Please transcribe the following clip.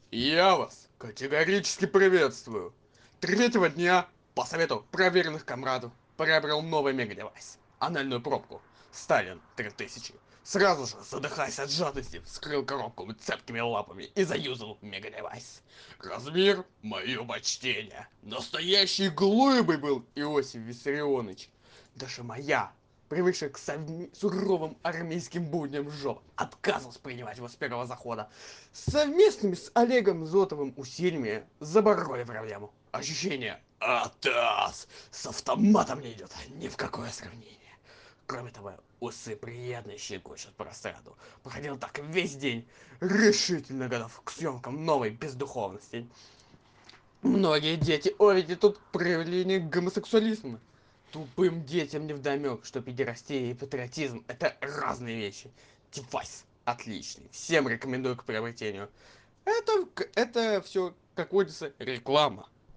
Я вас категорически приветствую. Третьего дня, по совету проверенных комрадов, приобрел новый мегадевайс. Анальную пробку. Сталин 3000. Сразу же, задыхаясь от жадности, вскрыл коробку цепкими лапами и заюзал мегадевайс. Размер — мое почтение. Настоящей глыбой был Иосиф Виссарионович. Даже моя, привыкшая к суровым армейским будням жопа, отказывалась принимать его с первого захода. Совместными с Олегом Зотовым усилиями забороли проблему. Ощущение АТАС с автоматом не идет ни в какое сравнение. Кроме того, усы приятно щекочут простраду. Проходил так весь день, решительно готов к съемкам новой бездуховности. Многие дети, о, ведь и тут проявление гомосексуализма. Тупым детям невдомек, что педерастия и патриотизм — это разные вещи. Девайс отличный, всем рекомендую к приобретению. Это все, как водится, реклама.